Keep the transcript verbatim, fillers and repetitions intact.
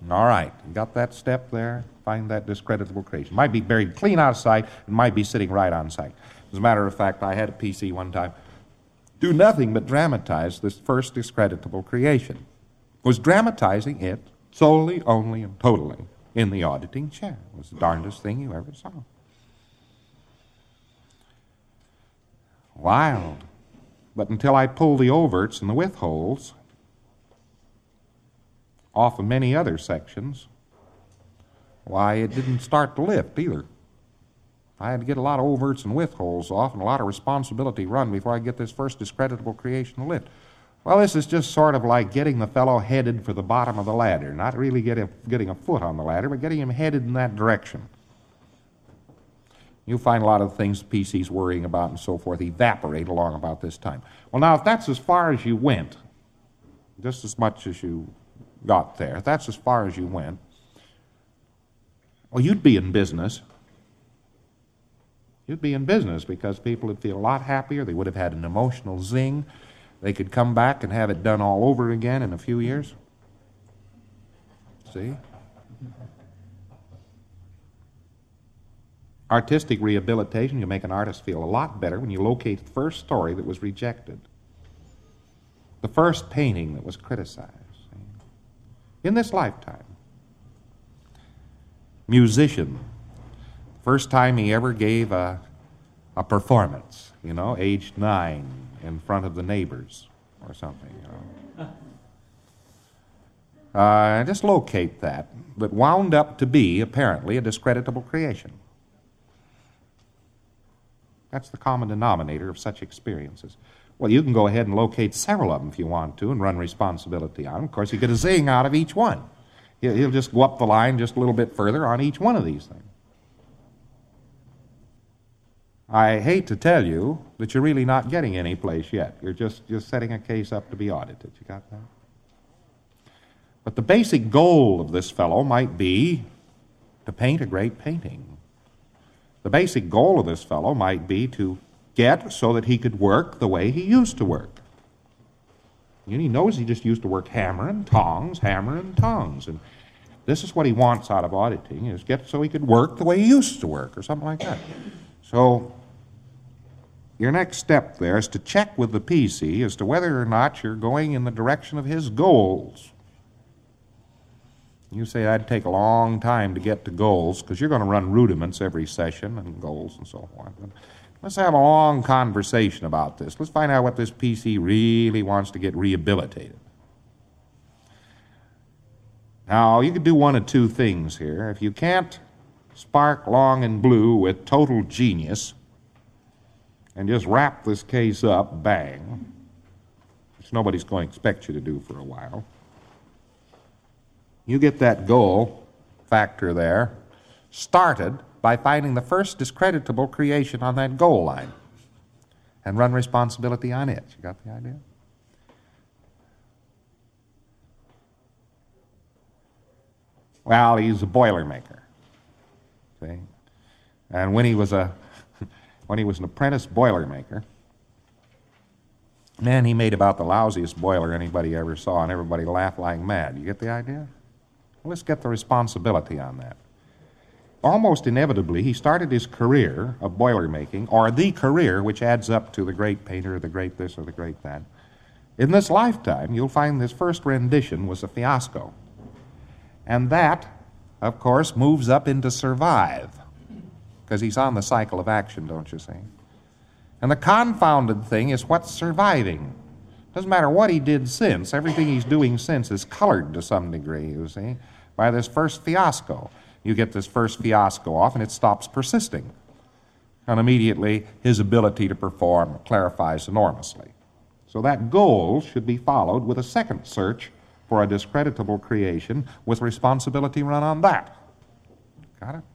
All right, you got that step there? Find that discreditable creation. Might be buried clean out of sight, and might be sitting right on sight. As a matter of fact, I had a P C one time do nothing but dramatize this first discreditable creation. Was dramatizing it solely, only, and totally in the auditing chair. It was the darndest thing you ever saw. Wild. But until I pulled the overts and the withholds off of many other sections, why, it didn't start to lift either. I had to get a lot of overts and withholds off and a lot of responsibility run before I get this first discreditable creation to lift. Well, this is just sort of like getting the fellow headed for the bottom of the ladder. Not really getting, getting a foot on the ladder, but getting him headed in that direction. You'll find a lot of the things the P C's worrying about and so forth evaporate along about this time. Well, now, if that's as far as you went, just as much as you got there, if that's as far as you went, well, you'd be in business. You'd be in business because people would feel a lot happier. They would have had an emotional zing. They could come back and have it done all over again in a few years. See? Artistic rehabilitation, you make an artist feel a lot better when you locate the first story that was rejected, the first painting that was criticized. In this lifetime, musician, first time he ever gave a, a performance, you know, aged nine, in front of the neighbors or something, you know. Uh, just locate that, that wound up to be, apparently, a discreditable creation. That's the common denominator of such experiences. Well, you can go ahead and locate several of them if you want to and run responsibility on them. Of course, you get a zing out of each one. He'll just go up the line just a little bit further on each one of these things. I hate to tell you that you're really not getting any place yet. You're just, just setting a case up to be audited. You got that? But the basic goal of this fellow might be to paint a great painting. The basic goal of this fellow might be to get so that he could work the way he used to work. And he knows he just used to work hammer and tongs, hammer and tongs. And this is what he wants out of auditing, is get so he could work the way he used to work, or something like that. So your next step there is to check with the P C as to whether or not you're going in the direction of his goals. You say that'd take a long time to get to goals because you're going to run rudiments every session and goals and so forth. But let's have a long conversation about this. Let's find out what this P C really wants to get rehabilitated. Now, you could do one of two things here. If you can't spark long and blue with total genius and just wrap this case up, bang, which nobody's going to expect you to do for a while, you get that goal factor there started by finding the first discreditable creation on that goal line and run responsibility on it. You got the idea? Well, he's a Boilermaker. See? And when he was a when he was an apprentice Boilermaker, man, he made about the lousiest boiler anybody ever saw, and everybody laughed like mad. You get the idea? Well, let's get the responsibility on that. Almost inevitably, he started his career of boiler making, or the career which adds up to the great painter, the great this, or the great that. In this lifetime, you'll find this first rendition was a fiasco. And that, of course, moves up into survive, because he's on the cycle of action, don't you see? And the confounded thing is what's surviving. Doesn't matter what he did since, everything he's doing since is colored to some degree, you see, by this first fiasco. You get this first fiasco off and it stops persisting. And immediately his ability to perform clarifies enormously. So that goal should be followed with a second search for a discreditable creation with responsibility run on that. Got it?